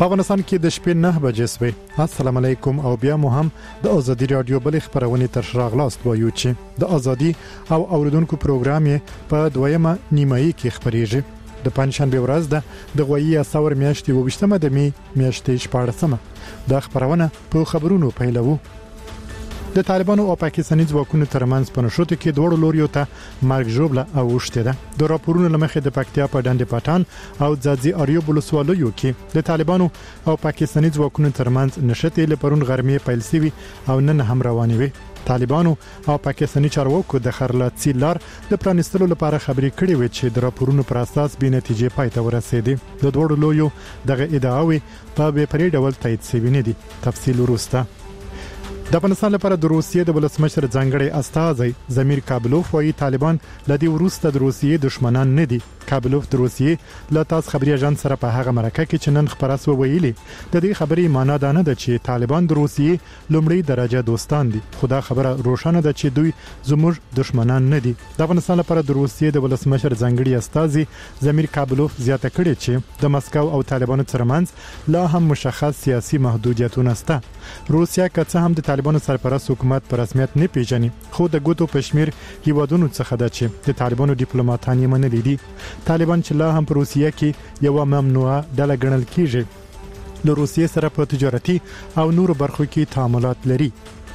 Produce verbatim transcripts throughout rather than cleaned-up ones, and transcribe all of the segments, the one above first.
په افغانستان کې د شپې نه بجې سوي. السلام علیکم او بیا مو هم د ازادي رادیو بل خبرونه تر شراغلاست وایو چې د ازادي او اوریدونکو پروګرام په دویمه نیمایي کې خبريږي. د پنځشنبه ورځ ده د غوي اساور میاشتې وبشتمه د می میاشتې شپږمه. د خبرونه په خبرونو پیلوو. د طالبانو او پاکستاني ځواکونو ترمنځ په نشوت کې دوه لوريو ته مرګ ژوبله او وشته ده. د راپورونو لمخې د پکتیا په ډنډ پټان او ځاځي اریو بلسوالو کې د طالبانو او پاکستاني ځواکونو ترمنځ نشته لپرون غرمې پیل سوي او نن هم روانې وي. طالبانو او پاکستاني چارواکو د خرلاڅي لار د پرانستلو لپاره خبرې کړې وې چې د راپورونو پر اساس به نتیجې پای ته ورسېدي. د دوه لوريو دغه ادعاوي په بې پرې ډول تایید شوی نه دي. تفصیل وروسته. د افغانستان لپاره د روسیې د ولسمشر ځانګړي استازی زمیر کابلوف وايي طالبان لدی وروسته د روسیې دشمنان نه دي. کابلوف د روسیې له تاس خبري اژانس سره په هغه مرکه کې چې نن خبرس وویلي د دې خبري معنی دا نه ده چې طالبان د روسیې لومړی درجه دوستان دي. خدا خبره روښانه ده چې دوی زموږ دشمنان نه دي. د افغانستان لپاره د روسیې د ولسمشر ځانګړي استازی زمیر کابلوف زیاته کړې چې د مسکو او طالبانو ترمنځ لا هم مشخص سیاسي محدودیتونه شته. روسیا که څه هم د طالبانو سرپرست حکومت په رسمیت نه پیژني خو د ګوتو پښمیر هیوادونو څخه ده چې د طالبانو ډیپلوماټان یې منلي دي. طالبان چې لا هم په روسیه کې یو ممنوعه ډله ګڼل کیږي له روسیې سره په تجارتي او نورو برخو کې تعاملات لري.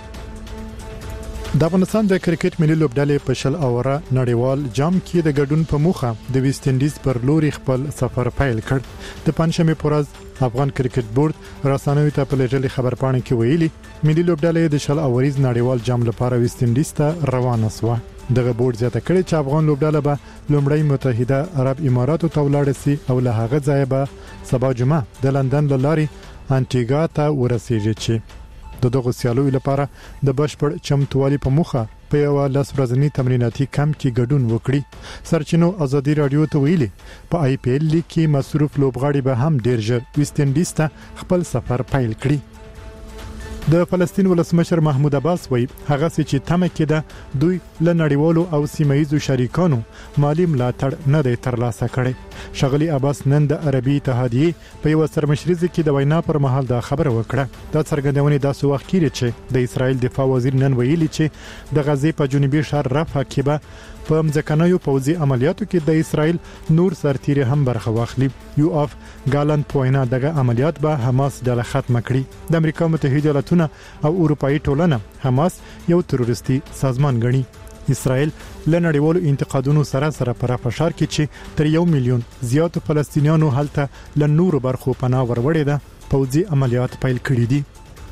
د افغانستان د کرکټ ملي لوبډلې په شل اوره نړیوال جام کې د ګډون په موخه د ویسټ انډیز پر لوري خپل سفر پیل کړ. د پنځمه پورز افغان کرکټ بورډ رسنوي ته په لږه خبرپاڼه کې ویلي ملي لوبډلې د شل اوریز نړیوال جام لپاره ویسټ انډیز ته روانه شوه. دغه بورډ زیاته کړی چې افغان لوبډله به لومړی متحده عرب اماراتو ته ولاړ شي او له هغه ځایه به سبا جمعه د لندن له لارې انټیګا ته ورسیږي چې د دغه سیالو لپاره د بشپړ چمتووالي په مخه په یو لاس ورځنی تمریناتي کمپ کې ګډون وکړي. سرچینو ازادي رادیو ته ویلي په آی پی ایل کې مصروف لوبغاړي به هم ډیر ژر ویسټ انډیز ته خپل سفر پیل کړي. د فلسطین ولسمشر محمود عباس وایي هغه چې تمه کې ده دوی له نړیوالو او سیمایي شریکانو مالی ملاتړ نه دی ترلاسه کړي. شغلی عباس نن د عربي اتحادیه په یو سرمشريزه کې د وینا پر مهال دا خبره وکړه. دا څرګندونه داسې وخت کې چې د اسرایل دفاع وزیر نن ویلي چې د غزې په جنوبي ښار رفح کې به په مځکنیو پوځي عملیاتو کې د اسرایل نور سرتیري هم برخه واخلي. یو اف ګالند پوینا دغه عملیات به حماس ډله ختم کړي. د امریکا متحده ایالاتونو او اروپאי ټولنه حماس یو تروریستي سازمان ګڼي. اسرائیل له نړیوالو انتقادونو سره سره پر فشار کې چې تر یو میلیون زیاتو فلسطینیانو هلته له نورو برخو پناه وروړي ده پوځي عملیات پیل کړي دي.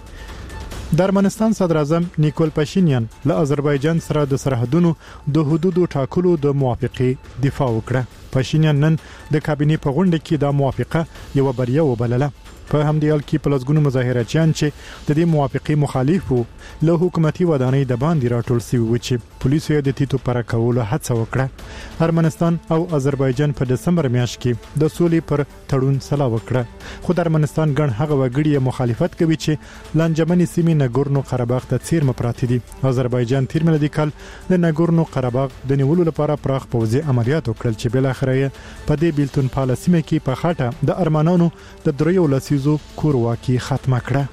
د ارمنستان صدر اعظم نیکول پاشینیان له آذربایجان سره د سرحدونو د حدودو ټاکلو د موافقه دفاع وکړه. پاشینیان نن د کابینې په غونډه کې د موافقه یو بریا وبلله. په همدې حال کې پلسګونو مظاهراتچیان چې د دې موافقه مخالف وو له حکومتي ودانۍ د باندې راټول شوي و چې پولیسو یې د تیتو پر کولو هڅه وکړه. ارمنستان او آذربایجان په دسمبر میاشت کې د سولې پر تړون سلا وکړه. خو د ارمنستان ګڼ هغه وګړي مخالفت کوي چې لانجمنې سیمې نګورنو قرهباغ ته څیرمه پراته دي. آذربایجان تیر ملي کال د نګورنو قرهباغ د نیولو لپاره پراخ پوځي عملیات وکړل چې بل اخر یې په دې بیلتون پالیسي کې په خاطه د ارمنانو د دریو لسیزو کورواکي ختمه کړه.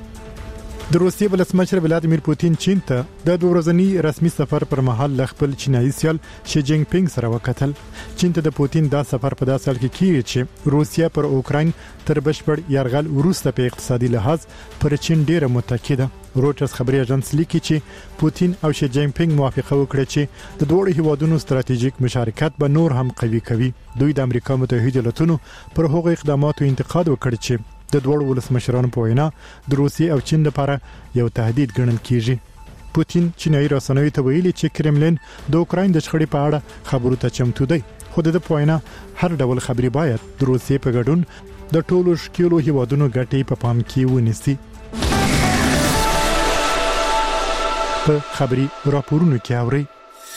د روسیې ولسمشر ولادیمیر پوتین چین ته د دوه ورځنی رسمي سفر پر مهال ل خپل چینایي سیال شي جینګ پینګ سره وکتل. چین ته د پوتین دا سفر په داسې حال کې کیږي چې روسیا پر اوکراین تر بشپړ یرغل وروسته په اقتصادي لحاظ پر چین ډیره متکی ده. روټرز خبري اژانس لیکي چې پوتین او شي جینګ پینګ موافقه وکړه چې د دوه هیوادونو ستراتیژیک مشارکت به نور هم قوي کوي. دوی د امریکا متحده ایالاتونو پر هغو اقداماتو انتقاد وکړ چې د دوه ولسمشرانو په وینا د روسیې او چین لپاره یو تهدید ګڼل کیږي. پوتین چینایي رسنوي ته ویلي چې کرملین د اوکراین د شخړې په اړه خبرو ته چمتو دی. خو د په وینا هر ډول خبري باید د روسیې په ګډون د ټولو شکیلو هیوادونو ګټې په پام کې ونیسي. په خبري راپورونو کې اوري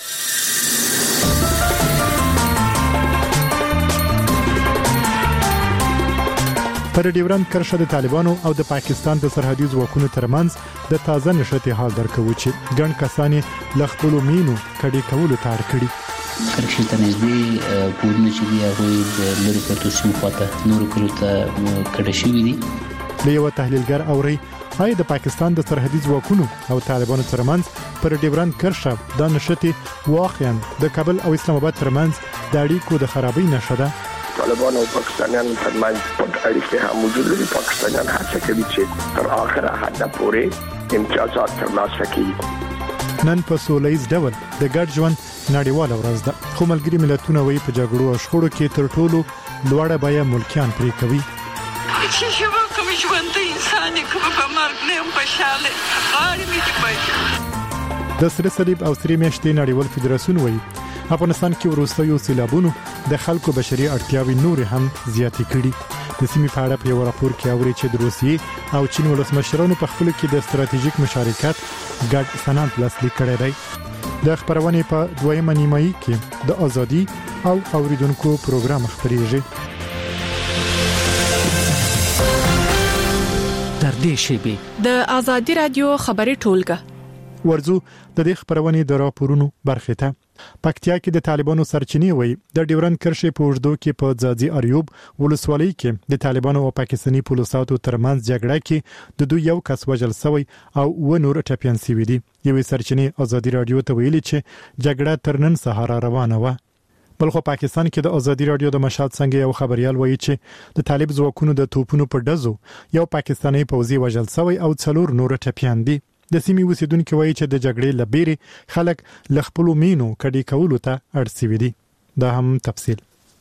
پر ډیورند کرښه د طالبانو او د پاکستان د سرحدي ځواکونو ترمنځ د تازه نشټي حال درکوي چې ګڼ کسان له خپل مینو کډي کولو تار کړي. کرکشي ته نږدې کورونه چې دي هغوی د لرې پرتو سیمو خواته نورو کلو ته کډه شوي دي. له یو تحلیلګر اوري آیا د پاکستان د سرحدي ځواکونو او طالبانو ترمنځ پر ډیورند کرښه د نشټي واقعا د کابل او اسلام آباد ترمنځ د اړیکو د خرابۍ نښه ده؟ طالبان او پاکستانیان ترمنځ پټ اړیکې هم موجود دي. پاکستانیان هڅه کوي چې تر اخره حد پورې امتیازات ترلاسه کړي. نن په سولهییز ډول د ګډ ژوند نړیواله ورځ ده، خو ملګري ملتونه وایي په جګړو او شخړو کې تر ټولو لوړه بیه ملکیان پرې کوي. چې شوه کوم ژوند د انساني کوم په مرګ نه هم خوشاله غاړي مې دی پېژ. د سره صلیب او سری میاشتې نړیوال فدراسیون وایي افغانستان کې وروستیو سیلابونو د خلکو بشري اړتیاوې نور هم زیاتې کړي. د سیمې په اړه په یو راپور کې اوري چې د روسیې او چین ولسمشرانو په خپل کې د ستراتیژیک مشارکت ګډ سند لاسلیک کړی دی. د خبرونه په دویمه نیمایي کې د ازادي او اوریدونکو پروګرام خبريږي. تر دې شیبې د ازادي رادیو خبري ټولګه ورزو د دې خبرونه د راپورونو برخه ته. پکتیا کې د طالبانو سرچینې وایي د ډیورند کرښې په اوږدو کې په ځاځي اریوب ولسوالۍ کې د طالبانو او پاکستاني پولیسو ترمنځ جګړه کې د دوی یو کس وژل شوی او و نور ټپيان شوی دي. یوې سرچینې ازادي رادیو ته ویلي چې جګړه تر نن سهار روانه و. بلخو پاکستان کې د ازادي رادیو د مشهد څنګه یو خبريال وایي چې د طالب ځواکونو د توپونو په ډزو یو پاکستاني پوځي وژل شوی او څلور نور ټپيان دي. د سیمې اوسیدونکو وایي چې د جګړې لبیري خلک لخپلو مینو کډي کولو ته اړ شوي دي. دا هم تفصیل.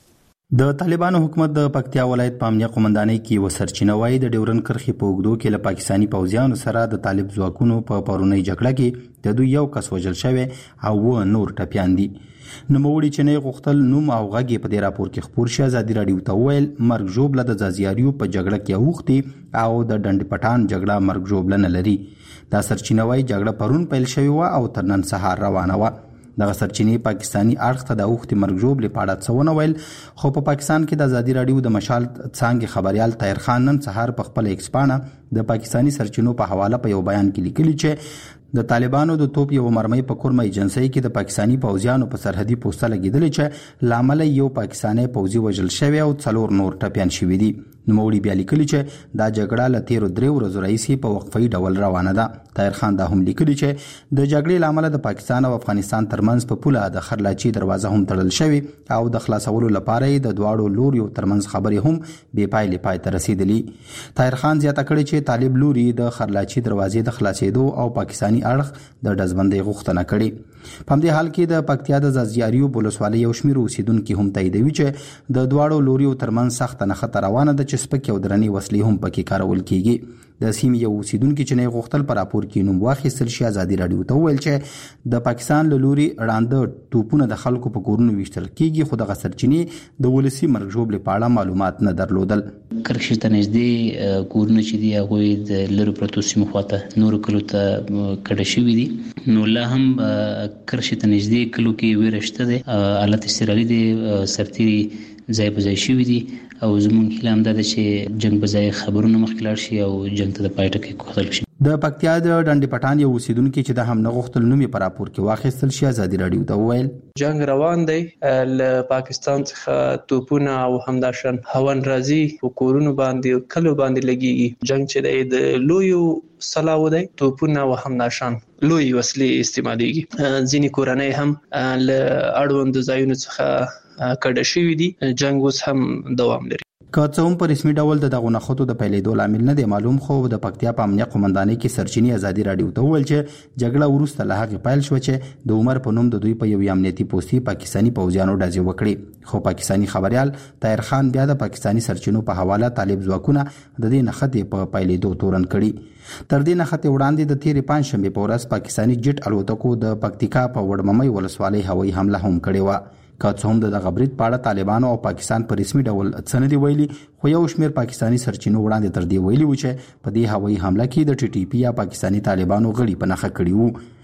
د طالبانو حکومت د پکتیا ولایت په امنیه قومندانۍ کې وسرچینه وایي د ډیورند کرښې په اوږدو کې له پاکستاني پوځیانو سره د طالب ځواکونو په پرونی جګړه کې د دوی یو کس وژل شوی او و نور ټپيان دي. نوموړي چې نه غوښتل نوم او غږ په دې راپور کې خبر شي ازادي رادیو ته ویل مرګ ژوبله د ځاځیاریو په جګړه کې اوختي او د ډنډ پټان جګړه مرګ ژوبله نه لري. دا سرچینه وایي جګړه پرون پیل شوی و او تر نن سهار روانه و. دغه سرچینې پاکستانی اړخ ته د اوختي مرګ ژوبلې په اړه څه ونه ویل، خو په پاکستان کې د ازادي رادیو د مشال څانګې خبريال طاهر خان نن سهار په خپل ایکس پاڼه د پاکستانی سرچینو په حواله په یو بیان کې لیکلي چې د طالبانو د توپ یو مرمۍ په کورمه ایجنسۍ کې د پاکستانی پوځیانو په سرحدي پوسټه لګیدلې چې لامل یو پاکستانی پوځي وژل شوی او څلور نور ټپيان شوي دي. نوموړي بیا لیکلي چې دا جګړه له تیرو درې ورځو راهیسې په وقفي ډول روانه ده. طاهر خان دا هم لیکلي چې د جګړې لامل د پاکستان او افغانستان ترمنځ په پوله د خرلاچي دروازه هم تړل شوی او د خلاصولو لپاره د دواړو لوريو ترمنځ خبرې هم بې پایلې پای ته رسیدلې. طاهر خان زیاته کړې چې طالب لوري د خرلاچي دروازې د خلاصېدو او پاکستاني اړخ د ډزبندۍ غوښتنه کړې. په همدې حال کې د پکتیا د ځاځیاریو ولسوالۍ یو شمېر اوسیدونکو هم تاییدوي چې د دواړو لوريو ترمنځ سخت نښته روانه ده چې سپکې او درنې وسلې هم پکې کارول کیږي. د سیمې یو اوسیدونکو چې نه غوښتل پر راپور کې نوم واخیستل شي ازادي رادیو ته ویل چې د پاکستان له لوري وړاندې توپونه د خلکو په کورونو ویشتل کیږي، خو دغه سرچینې د ولسی مرګ ژوبلې په اړه معلومات نه درلودل. کرکشي ته نږدې کورونه چې دي هغوی د لرې پرتو سیمو خواته نورو کلو ته کډه شوي دي. نو لا هم کرکشي ته نږدې کلو کې ویره شته دی، حالت اضطراري دی، سرتیري ځای په ځای شوي دي او زموږ هیله همدا ده چې جنګ په ځای خبرونه مخکې لاړ شي او جنګ ته د پای ټکی کېښودل شي. د پکتیا د ډنډ پټان یو اوسیدونکو چې د هم نه غوښتل نوم په راپور کې واخیستل شي ازادي رادیو ته وویل جنگ روان دی، له پاکستان څخه توپونه او همداشان هوان راځي په کورونو باندې کلو باندې لګيږي. جنگ چې د لویو سلاو دی، توپونه او همداشان لوی وسلې استعمالېږي. ځینې کورنۍ هم له اړوند ځایونو څخه کډه شوي دي. جنگ اوس هم دوام لري. که څه هم په رسمي ډول د دغو نښتو د پیلېدو لامل نه دی معلوم، خو د پکتیا په امنیه قومندانۍ کې سرچینې ازادي رادیو ته وویل چې جګړه وروسته له هغې پیل شوه چې د عمر په نوم د دوی په یو امنیتي پوستي پاکستاني پوځیانو ډزې وکړې. خو پاکستاني خبريال طاهر خان بیا د پاکستاني سرچینو په حواله طالب ځواکونه د دې نښتې په پیلېدو تورن کړي. تر دې نښتې وړاندې د تیرې پنجشنبې په ورځ پاکستاني جټ الوتکو د پکتیکا په وړممۍ ولسوالۍ هوایي حمله هم کړې وه. که څه هم د دغه برید په اړه طالبانو او پاکستان په رسمي ډول څه نه دي ویلي، خو یو شمېر پاکستاني سرچینو وړاندې تر دې ویلي و چې په دې هوایي حمله کې د ټي ټي پي یا پاکستاني طالبانو غړي په نښه کړي وو.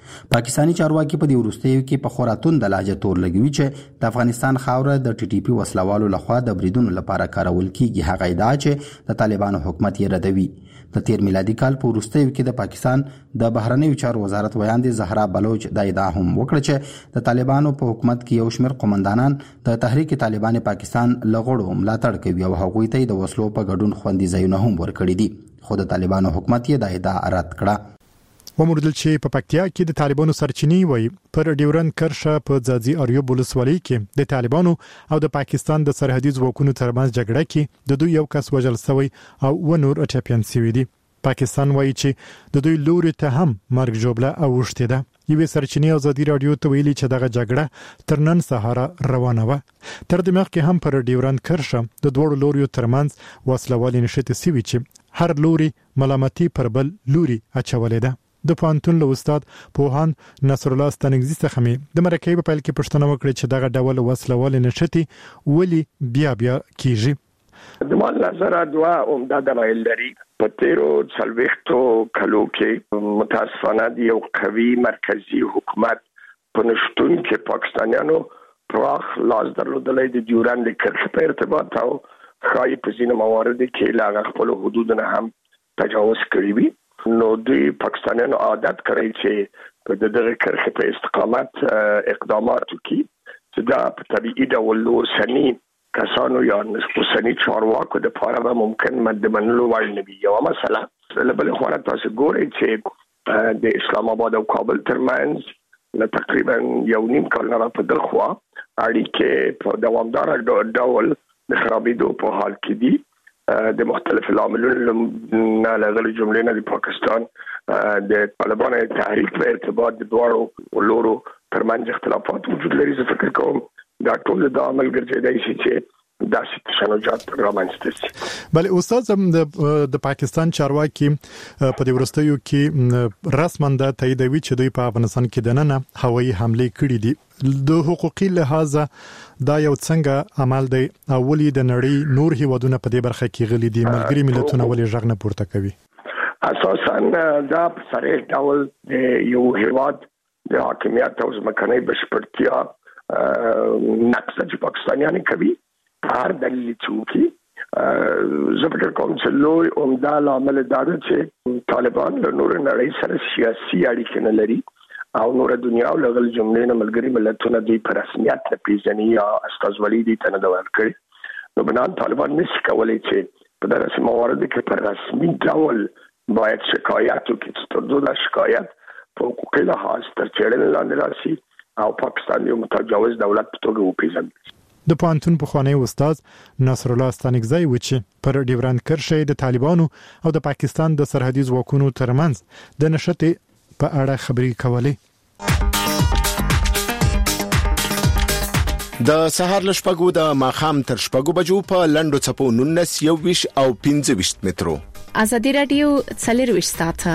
پاکستانی چارواکي په دې وروستیو کې په خوراتون د لهجه تور لګوي چې د افغانستان خاوره د ټي ټي پی وسلوالو لخوا د بریدونو لپاره کارول کیږي. هغه ادعا چې د طالبانو حکومت یې ردوي. د تیر میلادي کال په وروستیو کې د پاکستان د بهرنیو چارو وزارت ویاندې زهرا بلوچ د ادعا هم وکړه چې د طالبانو په حکومت کې یو شمېر قومندانان د تحریک طالبان پاکستان لغړو ملاتړ کوي او هغوی ته د وسلو په ګډون خوندي ځایونه هم ورکړي دي. خو د طالبانو حکومت یې د ادعا رد کړه. ومردل چې په پکتیا کې د طالبانو سرچینی وای پر ډیورن کرښه په ځاځي اریوب ولسوالۍ کې د طالبانو او د پاکستان د سرحدي ځواکونو ترمنځ جګړه کې د دوی یو کس وژل شوی او و نور اټاپین شوی دی. پاکستان وایي چې د دوی لوري ته هم مرګ جوړه او وشته ده. یوې سرچینی ازادي رادیو ته ویلي چې دغه جګړه تر نن سهار روانه و. تر دې مخکې هم پر ډیورن کرښه د دوه لوریو ترمنځ وسلوالي نشته سوي چې هر لوري ملامتي پر بل لوري اچولې ده. د پانتون له استاد پوهان نصر الله ستنګزي څخه مې د مرکې په پیل کې پښتنه وکړه چې دغه ډول وسلوال نشتی ولی بیا بیا کیږي. د مال نظر دوا عمده دلایل لري. په تیرو څلوېښتو کلو کې متاسفانه د یو قوي مرکزی حکومت په نشتون کې پاکستانیانو پراخ لاس درلودلې د ډیورن کرښې په ارتباط او خای په ځینو مواردو کې لا خپل حدودونه هم تجاوز کړی وي. نو دوی پاکستانیانو عادت کړی چې په دغه کرښې په استقامت اقدامات وکړي چې دا په طبيعي ډول اوسني کسانو یا اوسني چارواکو د لپاره به ممکن مد منلو وړ نه وي. یو مسله له بل خوا تاسو ګورئ چې د اسلام آباد او کابل ترمنځ له تقریبا یو نیم کال نه په دغه خوا اړیکې په دوامدار ډول د خرابېدو په حال کې دي. د مختلف العاملونو نه لغړي جملې نه د پاکستان د طالبانو تحریک په ارتباط د دوه لورو ترمنځ اختلافات وجود لري. زه فکر کوم دا ټول د عمل ګرځیدای شي چې داسې تشنجات رامنځته شي. بل استاد د پاکستان چارواکي په دې ورستیو کې رسماً د تاییدوي چې دوی په افغانستان کې دننه هوایي حمله کړې دي. د حقوقي لحاظ دا یو څنګه عمل دی او ولې د نړۍ نور هیوادونه په دې برخه کې غلي دي؟ ملګری ملتونه ولې ژغ نه پورته کوي؟ اساساً دا په صریح ډول یو هیواد د حاکمیت او ځمکنۍ بشپړتیا نقص چې پاکستانیان کوي هر دلیل چوکي زه فکر کوم چې لوی عمده عامل دا دی چې طالبان له نور نړۍ سره سیاسي اړیکې نه لري او نور دنیا او لغل جملې نه ملګری ملتونه دوی په رسمیت نه پیژني یا استازولي دي ته نه ورکړي. نو بنان طالبان نشي کولای چې په دغه موارد کې په رسمي ډول باید شکایت وکړي چې دغه شکایت په حقوقي لحاظ تر څېړنې لاندې راشي او پاکستان یو متجاوز دولت په توګه وپیژني. د پانتون په خوانی استاد نصر الله ستانګزی و چې پر ډیورن کرښې د طالبانو او د پاکستان د سرحدي ځواکونو ترمنځ د نشته په اړه خبرې کولې. د سهار لشپګو د ماخام تر شپګو بجو په لندو چپو نونس یو ویش او پنځه ویش مترو. ازادي رادیو څلور ویش ساعته.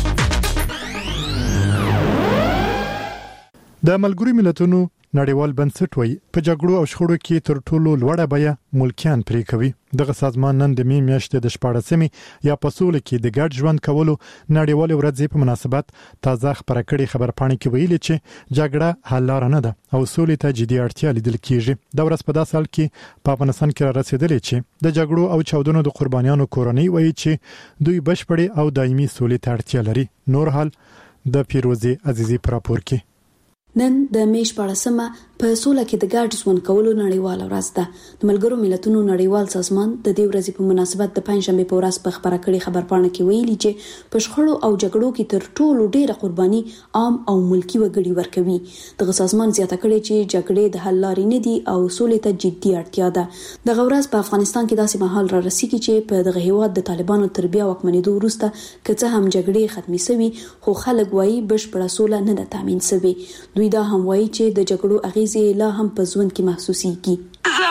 د ملګری ملتونو نړیوال بنسټ وای په جګړو او شخړو کې تر ټولو لوړه بیه ملکیان پرې کوي. دغه سازمان نن د می میاشتې د شپاړسمې یا پسول کې د ګډ ژوند کولو نړیوال ورځ په مناسبت تازه خبره کړې خبرپاڼه کې ویلي چې جګړه حل لار نه ده او سولې ته جدي اړتیا لیدل کیږي. د ورځ په داسې حال کې په افغانستان کې رسیدلې چې د جګړو او چاودنو د قربانیانو کورنۍ وایي چې دوی بشپړې او دایمي سولې ته اړتیا لري. نور حال د پیروزي عزیزي پراپور کې. نن د میش پړسمه په سوله کې د ګډ ژوند کولو نړیواله ورځ ده. د ملګرو ملتونو نړیوال سازمان د دې ورځې په مناسبت د پنځشنبه په ورځ په خبره کړې خبرپاڼه کې ویلي چې په شخړو او جګړو کې تر ټولو ډیره قرباني عام او ملکی وګړي ورکوي. دغه سازمان زیاته کړې چې جګړې د حل لارې نه دي او سولې ته جدي اړتیا ده. دغه ورځ په افغانستان کې داسې مهال را رسیږي چې په دغه هیواد د طالبانو تربیه واکمنېدو وروسته که څه هم جګړې ختمې شوي خو خلک وایي بشپړه سوله نه ده تامین شوې. دوی دا هم وایي چې د جګړو اغیزې لا هم په ژوند کې محسوسيږي. زه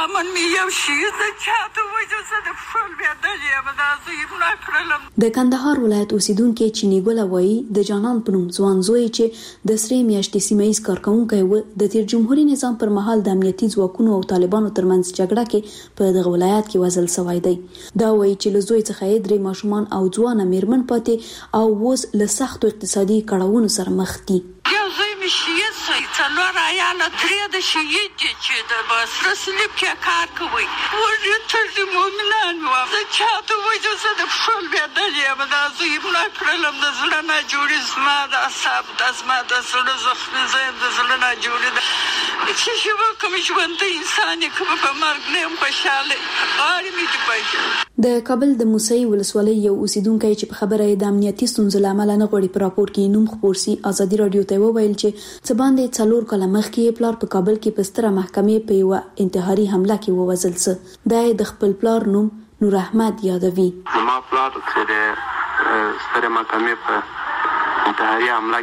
زامن مې یو شي زه چاته وایي زه د پښو لوېدلې یم دا زه یې مړه کړلم. د کندهار ولایت اوسیدونکي چینی ګله وایي د جانان په نوم ځوان زوی چې د سرې میاشتې سیمه ییز کارکونکی و د تیر جمهوریت نظام پر مهال د امنیتي ځواکونو او طالبانو ترمنځ جګړه کې په دغه ولایت کې وژل شوی دی. دا وایي چې له زوی څخه یې درې ماشومان او ځوانه میرمن پاتې او اوس له سختو اقتصادي کړاوونو سره مخ دي. یو زوی مې شهید سوی څلور عیاله درې د شهید دي چې د سره صلیب کې کار کوي وژې تر د مؤمنان وه زه چاته وایي زه د پښو لوېدلې یم دا زه یې مړه کړلم د زړه ناجوړي زما د اعصابو دا زما د زړه زخمي زه یم د زړه ناجوړي ده څه شی وکړم ژوندی انسان یې که په مرګ نه یم خوشحاله غاړې مې دې بهي. د کابل د موسهي ولسوالۍ یو اوسیدونکی چې په خبره یې د امنیتي ستونزو له امله نه غواړي په راپور کې نوم خپور سي ازادي راډیو ته وویل چې څه باندې څلور کاله مخکې پلار په کابل کې په ستره محکمې په یوه انتحاري حمله کې ووژل څه. دا یې د خپل پلار نوم نور احمد یادوي. زما پلار چې د ستره محکمې په انتحاري حمله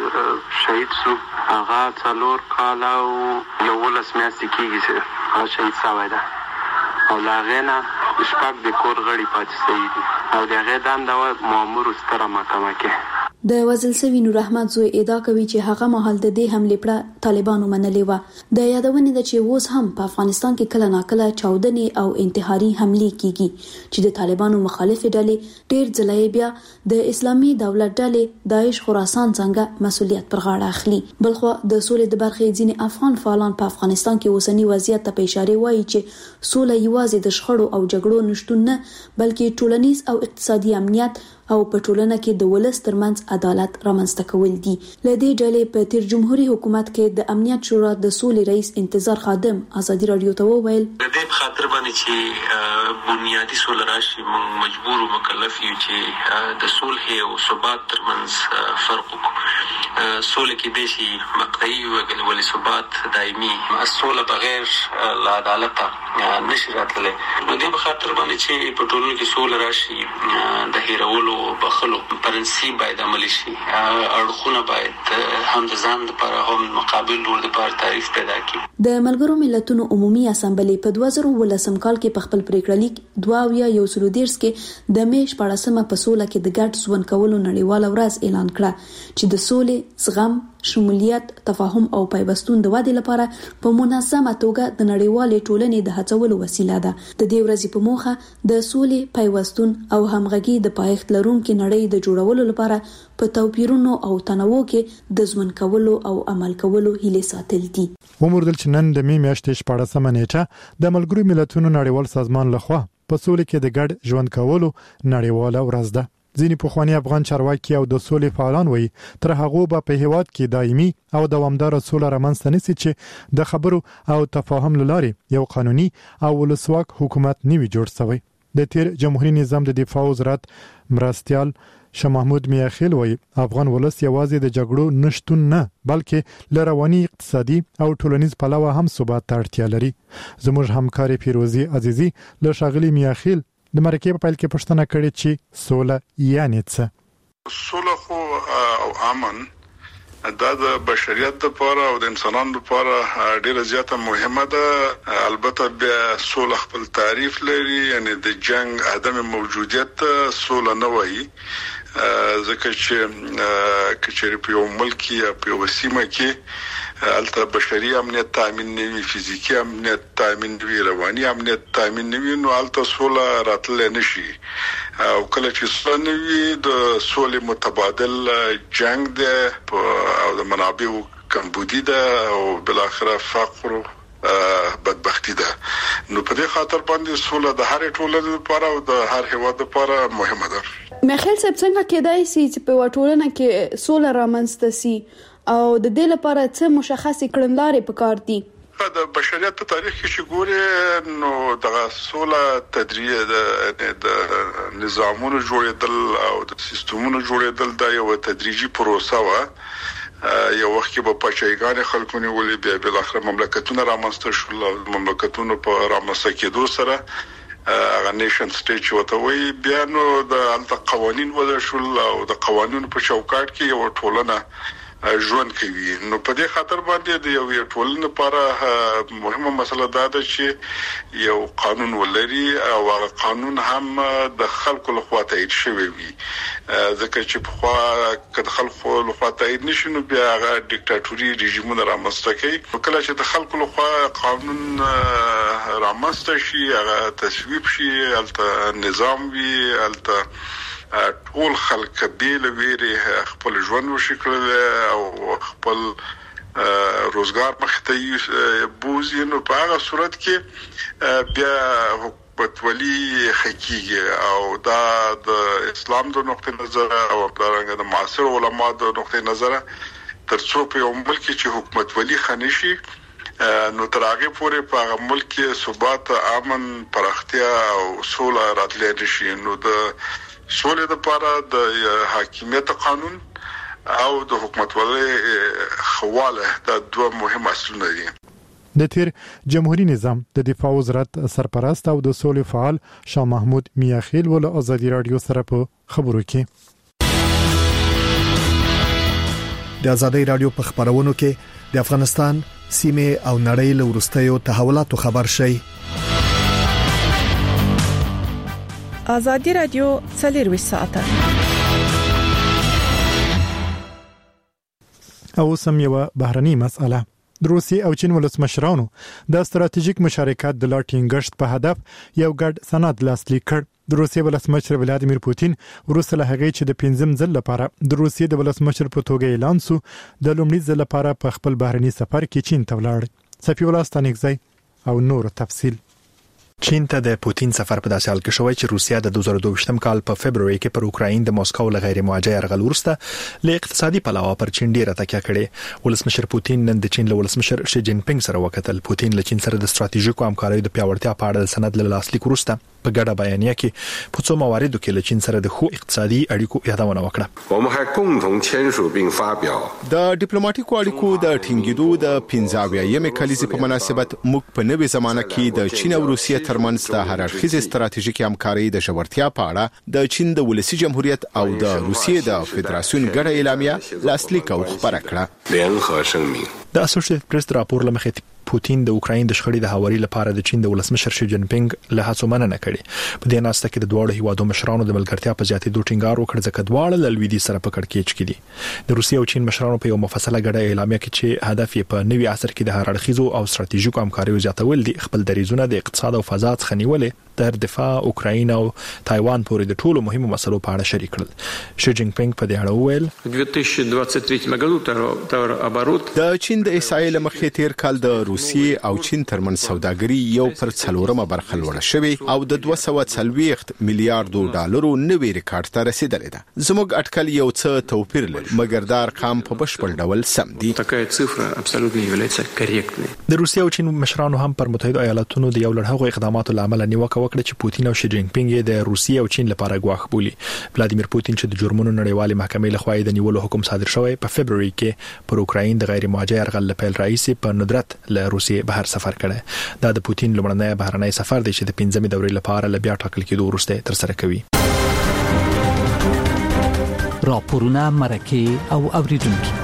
کې شهید شو هغه څلور کاله او یولس میاشتې کېږي چې هغه شهید شوی ده او له هغې نه شپږ د کور غړي پاتې شوي دي او د هغې دنده وه مامور ستره محکمه کې. د وژل شوي نور احمد زوی ادعا کوي چې هغه مهال د دې حملې پړه طالبانو منلې وه. د یادونې ده چې اوس هم په افغانستان کې کله ناکله چاودنې او انتحاري حملې کیږي چې د طالبانو مخالفې ډلې ډېر ځله بیا د اسلامي دولت ډلې داعش خراسان څنګه مسؤلیت پر غاړه اخلي. بلخو د سولې د برخې ځینې افغان فعالان په افغانستان کې اوسنی وضعیت ته په اشاره وایي چې سوله یوازې د شخړو او جګړو نشټون نه بلکې ټولنیز او اقتصادي امنیت او په ټولنه کې د ولس ترمنځ عدالت رامنځته کول دي. له دې ډلې په تیر جمهوریت حکومت کې د امنیت شورا د سولې رئیس انتظار خادم ازادي راډیو ته وویل د دې خاطر باندې چې بنیادی سولې راشي موږ مجبور او مکلف یو چې د صلح او ثبات ترمنځ فرق وکړو. سولې کې د شي مقطعي او ثبات دایمي سولې بغیر له عدالت نشي راتللی. نو دې په خاطر باندې چې په ټولنه کې سولې راشي د هیرولو بخلو پرنسي باید عملی شي اړخونه باید هم د ځان لپاره هم مقابل لور لپاره تعریف پیدا کړي. د ملګرو ملتونو عمومي اسامبلې په دوه زره ولسم کال کې په خپل پریکړه لیک دوه اویا یو سلو دیرش کې د مې شپاړسمه په سوله کې د ګډ ژوند کولو نړیواله ورځ اعلان کړه چې د سولې زغم شمولیت تفاهم او پیوستون د ودې لپاره په منظمه توګه د نړیوالې ټولنې د هڅولو وسیله ده. د دې ورځې په موخه د سولې پیوستون او همغږي د پایښت لرونکي نړۍ د جوړولو لپاره په توپیرونو او تنوع کې د ژوند کولو او عمل کولو هیله ساتل دي. وموردل چې نن د مې میاشتې شپاړسمه نیټه د ملګرو ملتونو نړیوال سازمان لخوا په سولې کې د ګډ ژوند کولو نړیواله ورځ ده. ځینې پخوانی افغان چارواکي او د سولې فعالان وایي تر هغه به په هیواد کې دایمي او دوامدار سوله رامنځته نشي چې د خبرو او تفاهم لارې یو قانوني او ولسواک حکومت نیوي جوړ شوی. د تیر جمهوریت نظام د دفاع وزارت مرستيال شاه محمود میاخیل وایي افغان ولس یوازې د جګړو نشټون نه بلکې لرواني اقتصادي او ټولنیز پلوه هم ثبات ته اړتیا لري. زموږ همکار پیروزی عزیزی له شاغلی میاخیل د مرکې په پیل کې پوښتنه کړې چې سوله یعنی څه؟ سوله خو او امن دا د بشریت لپاره او د انسانانو لپاره ډیره زیاته مهمه ده. البته بیا سوله خپل تعریف لري یعنی د جنگ عدم موجودیت سوله نه وایي ځکه چې کچېری په یو ملک یا په یو سیمه کې البته بشري امنیت تامین نوي فزیکی امنیت تامین نوي رواني امنیت تامین نوي نو البته سوله راتل نشي او کله چې سوله نوي د سولې متبادل جنگ ده او د منابعو کمبودي ده او بل اخره فقر بدبختی ده. نو په دې خاطر باندې سوله د هر ټولنې لپاره او د هر هیواد لپاره مهمه ده. مخیل صاحب څنګه کېدای شي چې په ټولنه کې سوله رامنځته شي او د دې لپاره څه مشخص کړنلارې پکار دي؟ د بشریت په تاریخ کې چې ګوري نو د سوله تدریج د نظامونو جوړېدل او د سیستمونو جوړېدل دا یو تدریجي پروسه و. یو وخت کې په پچایګانې خلکو نیولې بیا بل اخر مملکتونه رامنځته شول او مملکتونو په رامنځته کېدو سره هغه نیشن سټیټ وته وی بیا نو د قوانین وضع شول او د قوانینو په چوکاټ کې یو ټولنه ژوند کوي. نو په دې خاطر باندې د یو ټولنې لپاره مهمه مسله دا ده چې یو قانون ولري او هغه قانون هم د خلکو لخوا تایید شوی وي، ځکه چې په خوا کله خلکو لخوا تایید نشي نو بیا هغه ډیکټاتوري رژیمونه رامنځته کوي. کله چې د خلکو لخوا قانون رامنځته شي، هغه تصویب شي، البته نظام وي، البته ټول خلک بیل ویری خپل ژوند وشکل او خپل روزګار مخته بوزي، نو په هغه صورت کې بیا حکومتولي حقيقي او دا د اسلام د نقطې نظر او د معاصر علما د نقطې نظر ترڅو په یو ملک کې حکومتولي خنشي نو ترغه پورې په ملک کې ثبات، امن، پرختیا او سوله راتللی نشي. نو د سولې لپاره د حاکمیت قانون او د حکومتولۍ خواله دا دوه مهم اصلونه دي. د تیر جمهوریت نظام د دفاع وزارت سرپرست او د سولې فعال شاه محمود میاخیل ول ازادي رادیو سره په خبرو کې د ازادي رادیو په خبرونو کې د افغانستان سیمه او نړۍ له ورستیو تحولاتو خبر شي. ازادي رادیو څلور ساعته او سم یو بهرني مسأله د روسي او چین ولسمشرانو د ستراتیژیک مشارکت د لاټینګشت په هدف یو ګډ سند لاسلیک کړ. د روسي ولسمشر ولادیمیر پوتین وروسته له هغې چې د پنځم ځل لپاره د روسي د ولسمشر په توګه اعلان شو، د لومړي ځل لپاره په خپل بهرني سفر کې چین ته ولاړ. صفي الله ستانکزی او نور تفصيل. چین ته د پوتین سفر په داسې حال کې شوی چې روسیا د دوه زره دوه ویشتم کال په فبرवरी کې پر اوکراین د موسکو له غیر موجه یرغل وروسته له اقتصادي پلوه پر چین ډیره تکیه کړې. ولسمشر پوتین نن د چین له ولسمشر شي جین پینګ سره وکتل. پوتین له چین سره د ستراتیژیکو همکاریو د پیاوړتیا په اړه د سند له لاسلیک وروسته په ګډه بیانیه کې په څو مواردو کې له چین سره د خو اقتصادي اړیکو یادونه وکړه. د ډیپلوماټیکو اړیکو د ټینګېدو د پنځاویایم کلیزې په مناسبت موږ په نوې زمانه کې د چین او روسیې ترمنځ د هر اړخیزې ستراتیژیکي همکارۍ د ژورتیا په اړه د چین د ولسی جمهوریت او د روسیې د فدراسیون ګډه اعلامیه لاسلیک او خبره کړه. د اسوسییټډ پریس راپور لمخې پوتین د اوکراین د شخړې د هواري لپاره د چین د ولسمشر شي جین پینګ له هڅو مننه کړې. په دې ناسته کې د دوه هیوادو مشرانو د ملګرتیا په زیاتېدو ټینګار وکړ ځکه دواړه له لویدي سره په کړکېچ کې دي. د روسیې او چین مشرانو په یو مفصله ګډه اعلامیه کې چې هدف یې په نوي عصر کې د هر اړخیزو او ستراتیژیکو همکاریو زیاتول دي، خپل دریزونه د اقتصاد او فضا څخه نیولې تر دفاع، اوکراین او تایوان پورې د ټولو مهمو مسلو په اړه شریک کړل. شي جین پینګ په دې اړه وویل د چین د اسرائیل مخې تیر کال د روسیې او چین ترمن سوداګري یو پر څلورمه برخه لوړه شوې او د دوه سوه څلوېښت میلیارډو ډالرو نوې ریکارډ ته رسیدلې ده. زموږ اټکل یو څه توپیر لري، مګر دا ارقام په بشپړ ډول سم دي. د روسیې او چین مشرانو هم پر متحده ایالاتونو د یو لړ هغو اقداماتو لامل نیوکه وکړه چې پوتین او شي جین پینګ د روسیې او چین لپاره ګواښ بولي. ولادیمیر پوتین چې د جرمونو نړیوالې محکمې لخوا د نیولو حکم صادر شوی په فبرवरी کې پر اوکراین د غیر موجه یرغل لپاره رئیس په ندرت له روسیې بهر سفر کړی. دا د پوتین لومړنی بهرنی سفر دی چې د پنځمې دورې لپاره ل بیا ټاکل کېدو وروسته تر سره کوي. راپورونه مرکه او اوریدونکو.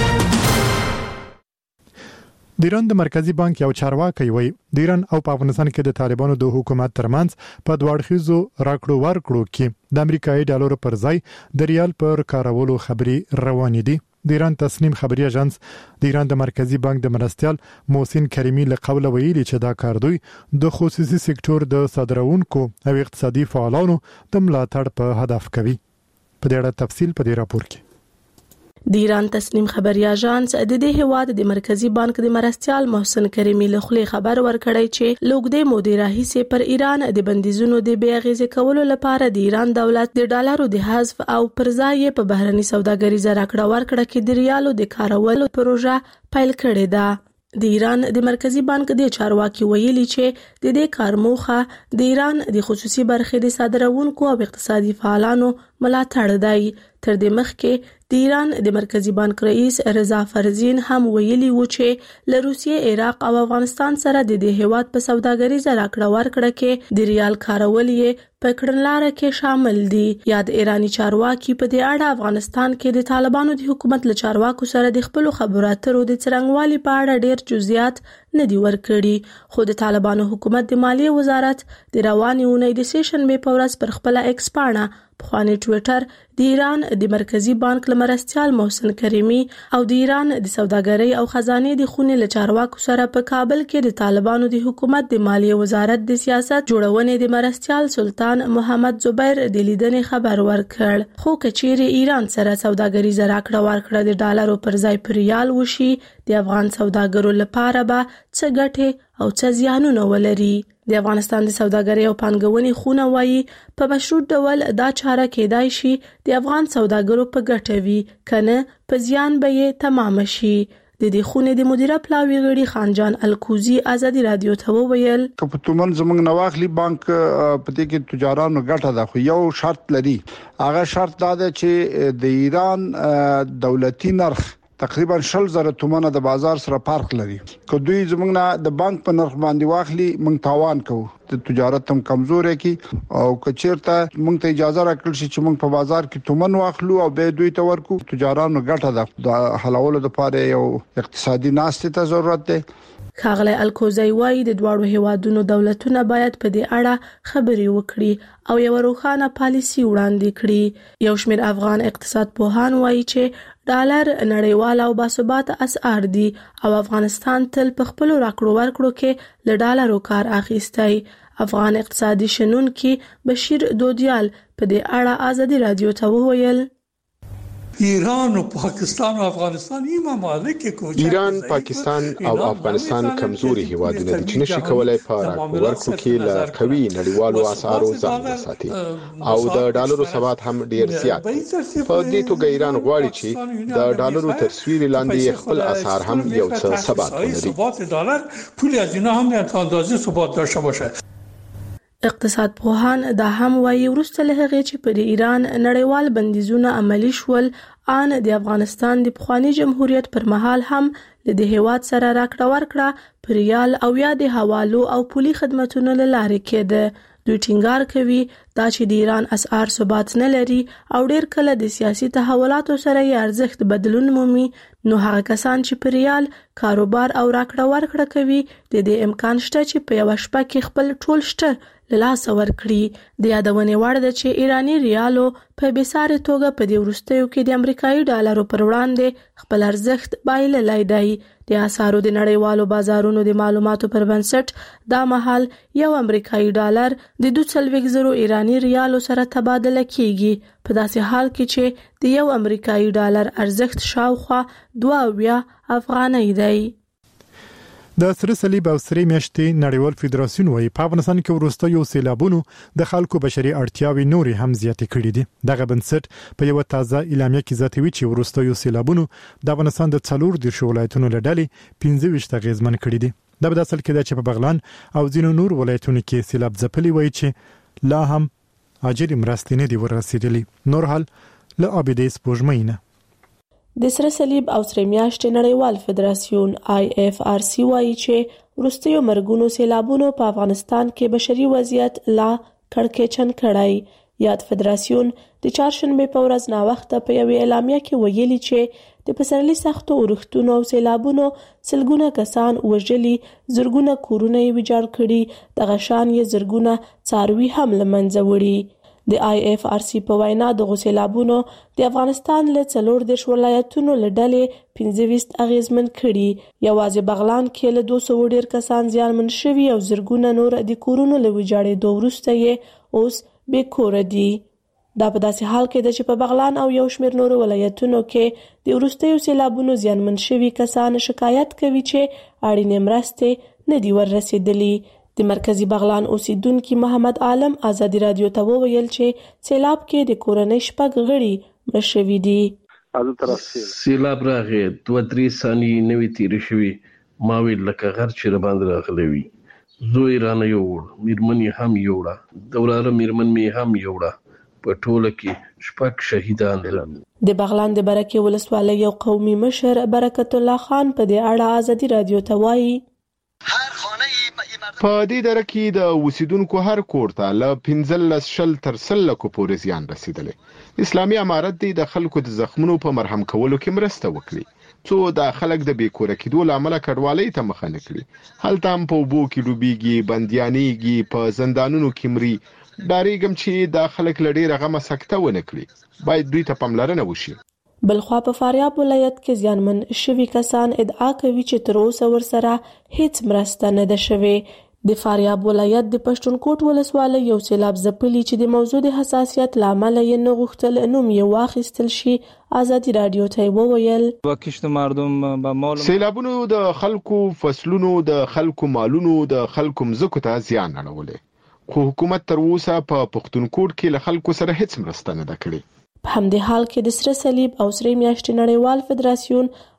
د ایران د مرکزی بانک یو چارواکي وایي د ایران او په افغانستان کې د طالبانو د حکومت ترمنځ په دواړخیزو راکړو ورکړو کې د امریکایي ډالر پر ځای د ریال پر کارولو خبري روانې دي. د ایران تصنیم خبري اژانس د ایران د مرکزی بانک د مرستيال محسن کریمی له قوله ویلي چې دا کار دوی د خصوصي سکتور د صادرونکو او اقتصادي فعالانو د ملاتړ په هدف کوي. په دې اړه تفصیل په دې راپور کې. د ایران تصنیم خبري اژانس د دې هواد د مرکزی بانک د مرستيال محسن کریمی له خلی خبر ورکړی چې لوګدې مودې راهیسې پر ایران د بندیزونو د بیا غیزې کولو لپاره د ایران دولت د ډالرو د حذف او پر ځای په بهرني سوداګریزه راکړه ورکړه کې د ریالو د کارولو پروژه پیل کړې ده. د ایران د مرکزی بانک د چارواکي ویلي چې د دې کار موخه د ایران د خصوصي برخې د صادرونکو او اقتصادي فعالانو ملاتړ دی. تر دې مخکې د ایران د مرکزی بانک رئیس رضا فرزین هم ویلي و چې له روسیې، عراق او افغانستان سره د دې هیواد په سوداګریزه راکړه ورکړه کې د ریال کارول یې په کړنلاره کې شامل دي. یا د ایرانی چارواکي په دې اړه افغانستان کې د طالبانو د حکومت له چارواکو سره د خپل خبرو اترو د څرنګوالي په اړه ډیر جزئیات نه دی ورکړي. خو د طالبانو حکومت د مالیې وزارت د روانې اونۍ د سې شنبې په ورځ پر خپل ایکس پاڼه پخوانی ټویټر د ایران د مرکزی بانک لمرستيال محسن کریمی او د ایران د سوداګرۍ او خزانه د خونې له چارواکو سره په کابل کې د طالبانو د حکومت د مالیې وزارت د سیاست جوړونې د مرستيال سلطان محمد زبیر د لیدنې خبر ورکړ. خو کچېری ایران سره سوداګریزه راکړه ورکړه د ډالرو پر ځای پر ریال وشي، د افغان سوداګرو لپاره به څه ګټه او څه زیانونه ولري. د افغانستان د سوداګرۍ او پانګونې خونه وایي په مشروط ډول دا چاره کېدای شي د افغان سوداګرو په ګټه وي، کنه په زیان به یې تمام شي. د دې خونې د مدیره پلاوی غړي خانجان الکوزی ازادي رادیو ته وویل که په تومن زمنګ نواخلی بانک په دې کې تجارانو ګټه ده، خو یو شرط لري. هغه شرط دا ده چې د ایران دولتي نرخ تقریبا شل زره تومنه د بازار سره فرق لري. که دوی زمونږ نه د بانک په نرخ باندې واخلي موږ تاوان کوو، د تجارت هم کمزورې کی، او که چیرته موږ ته اجازه راکړل شي چې موږ په بازار کې تومن واخلو او به دوی ته ورکو، تجارانو ګټه ده. د حلولو لپاره یو اقتصادي ناستې ته ضرورت دی. ښاغلی الکوزی وایي د دواړو هیوادونو دولتونه باید په دې اړه خبرې وکړي او یو روښانه پالیسي وړاندې کړي. یو شمېر افغان اقتصاد پوهان وایي چې ډالر نړیوال او باثباته اسعار دي او افغانستان تل په خپل راکړو ورکړو کې له ډالرو کار اخیستی. افغان اقتصادي شنونکي بشیر دودیال په دې اړه ازادي رادیو ته وویل ایران او پاکستان او افغانستان یې ممالک کوچ ایران، پاکستان او افغانستان کمزوري هیوادونه دي چې نشي کولای په راکړو ورکړو کې له قوي نړیوالو اسعارو ځان وساتي او د ډالرو ثبات هم ډیر زیات. په دې توګه ایران غواړي چې د ډالرو تصویر لاندې خپل اسعار هم یو څه ثبات ولري. ثبات ډالر پولی از اینا هم نه اندازه ثبات داشته باشه. اقتصاد پوهان دا هم وایي وروسته له هغې چې پر ایران نړیوال بندیزونه عملي شول، آن د افغانستان د پخواني جمهوریت پر مهال هم له د هیواد سره راکړه ورکړه پر ریال او یا د حوالو او پولي خدمتونو له لارې کېده. دوی ټینګار کوي دا چې د ایران اسعار ثبات نه لري او ډیر کله د سیاسي تحولاتو سره یې ارزښت بدلون مومي، نو هغه کسان چې په ریال کاروبار او راکړه ورکړه کوي د دې امکان شته چې په یو شپه کې خپل ټول شته له لاسه ورکړي. د یادونې وړ ده چې ایرانی ریالو په بېساري توګه په دې وروستیو کې د امریکایي ډالرو پر وړاندې خپل ارزښت بایللی دی. د اسعارو د نړیوالو بازارونو د معلوماتو پر بنسټ دا مهال یو امریکایي ډالر د دوه څلوېښت زرو ایرانی ریالو سره تبادله کیږي، په داسې حال کې چې د یو امریکایي ډالر ارزښت شاوخوا دوه اویا افغانۍ دی. د سره صلیب او سره میاشتې نړیوال فدراسیون وايي په افغانستان کې ورسته یو سیلابونو د خلکو بشري اړتیاوې نورې هم زیاتې کړې دي. دغه بنسټ په یو تازه اعلامیه کې زیاتوي چې ورسته یو سیلابونو د افغانستان د څلور دیرش ولایتونو له ډلې پنځه ویشت اغیزمن کړي دي. دا په اصل کې د چې په بغلان او ځینو نور ولایتونو کې سیلاب ځپلي وایي چې لا هم اجر مرستې نه دی ورسېدلې. نور حال له ابدیس پوجمینه د سره صلیب او سره میاشتې نړیوال فدراسیون آی اف آر سی وایي چې وروستیو مرګونو سیلابونو په افغانستان کې بشري وضعیت لا کړکېچن کړی. یاد فدراسیون د چهارشنبه په ورځ نا وخت په یو اعلامیه کې ویلي چې د پسرلي سختو اورښتونو او سیلابونو سلګونه کسان وژلي، زرګونه کورونه یې ویجاړ کړي، دغه شان یې زرګونه څاروي هم له منځه وړي. د آی اف آر سی په وینا د غسیلابونو د افغانستان له څلور دیرش ولایتونو له ډلې پنځه ویشت اغیزمن کړي. یوازې بغلان کې له دوه سوه ډیر کسان زیانمن شوي او زرګونه نور د کورونو له ویجاړېدو وروسته یې اوس بې کوره دي. دا په داسې حال کې ده چې په بغلان او یو شمېر نورو ولایتونو کې د وروستیو سیلابونو زیانمن شوي کسان شکایت کوي چې اړینې مرستې نه دي وررسېدلي. د مرکزی بغلان اوسیدونکو محمد عالم ازادي رادیو ته وویل چې سیلاب کې د کورنۍ شپږ غړي مړ شوي دي. سیلاب راغی دوه درې ثانیې نوې تیرې شوي، ما ویل لکه غر چې راباندې راغلی وي. زوی رانه یوړ، میرمن یې هم یوړه، د وراره میرمن مې هم یوړه، په ټوله کې شپږ شهیدان دي. د بغلان د برکه ولسوالۍ یو قومي مشر برکت الله خان په دې اړه ازادي رادیو ته وایي په دې دره کې د اوسیدونکو هر کور ته له پنځلس شل تر سل لکو پورې زیان رسیدلی. اسلامي امارت دی د خلکو د زخمونو په مرهم کولو کې مرسته وکړي څو د خلک د بیکوره کېدو لامل کډوالۍ ته مخه نه کړي. هلته هم په وبو کې ډوبېږي، بنديانېږي، په زندانونو کې مري. ډارېږم چې د خلک لډېره غمه سکته ونه کړي. باید دوی ته پاملرنه وشي. بلخوا په فاریاب ولایت کې زیانمن شوي کسان ادعا کوي چې تر اوسه ورسره هیڅ مرسته نه ده شوې. د فاریاب ولایت د پښتونکوټ ولسوالۍ یو سیلاب ځپلي چې د موضوع د حساسیت لامل یې نه غوښتل نوم یې واخیستل شي. ازادي رادیو ته وویل وکشت مردم به مال سیلابونو د خلکو فصلونو د خلکو مالونو د خلکو مزکو ته زیان اړولې، خو حکومت تر اوسه په پښتونکوټ کې له خلکو سره هیڅ مرسته نه ده کړې. په همدې حال کې د سره صلیب او سره میاشتې نړیوال فدراسیون